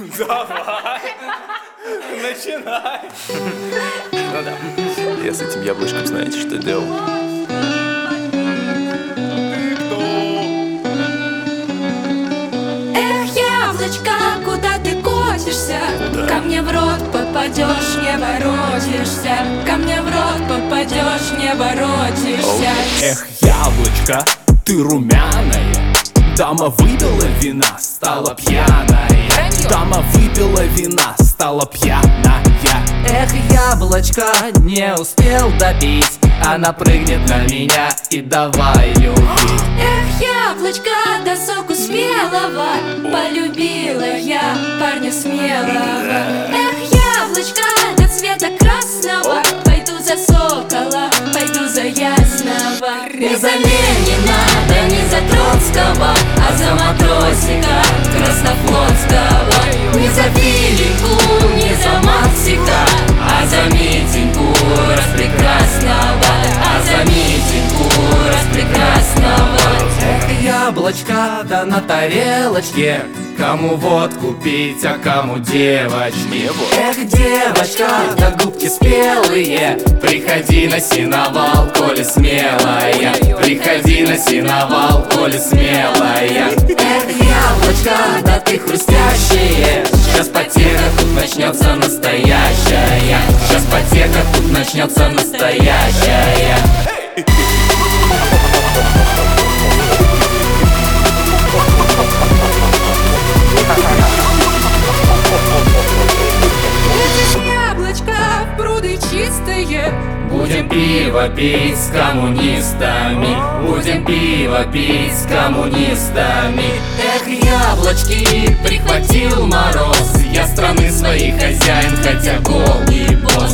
Давай, начинай. Ну да. Я с этим яблочком, знаете, что делал? Эх, яблочко, куда ты косишься? Ко мне в рот попадешь, не воротишься. Ко мне в рот попадешь, не воротишься. Эх, яблочко, ты румяная. Дама выпила вина, стала пьяная. Дама выпила вина, стала пьяная. Эх, яблочко, не успел допить. Она прыгнет на меня и давай любить. Эх, яблочко, до соку спелого полюбила я парня смелого. Эх, яблочко, до цвета красного пойду за сокола, пойду за ясного. Не за Ленина, да не за Троцкого, а за матросика Краснофлотского. Не за Филиппу, не за Максика, а за Митеньку распрекрасного, а за Митеньку распрекрасного. Эх, яблочко, да на тарелочке. Кому водку пить, а кому девочки. Эх, девочка, да губки спелые. Приходи на сеновал, коли смелая. Приходи на сеновал, коли смелая. Эх, яблочко, да ты хрустящее. Сейчас потека тут начнется настоящая. Сейчас потека тут начнется настоящая. Яблочко, пруды чистые. Будем пиво пить с коммунистами. Будем пиво пить с коммунистами. Эх, яблочки, прихватил мороз. Я страны своей хозяин, хотя гол не босс.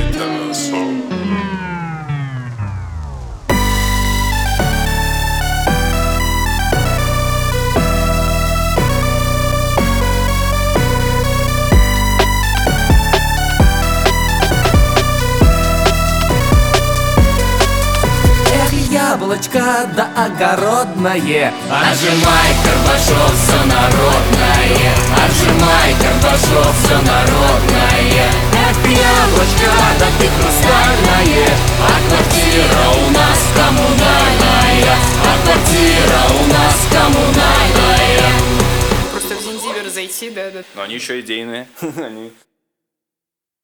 Яблочко, да огородное. Отжимай, Карбашов, все народное. Отжимай, Карбашов, все народное. Эх, яблочко, да ты хрустальное. А квартира у нас коммунальная. А квартира у нас коммунальная. Просто в Зинзивер зайти, да. Но они еще идейные. Они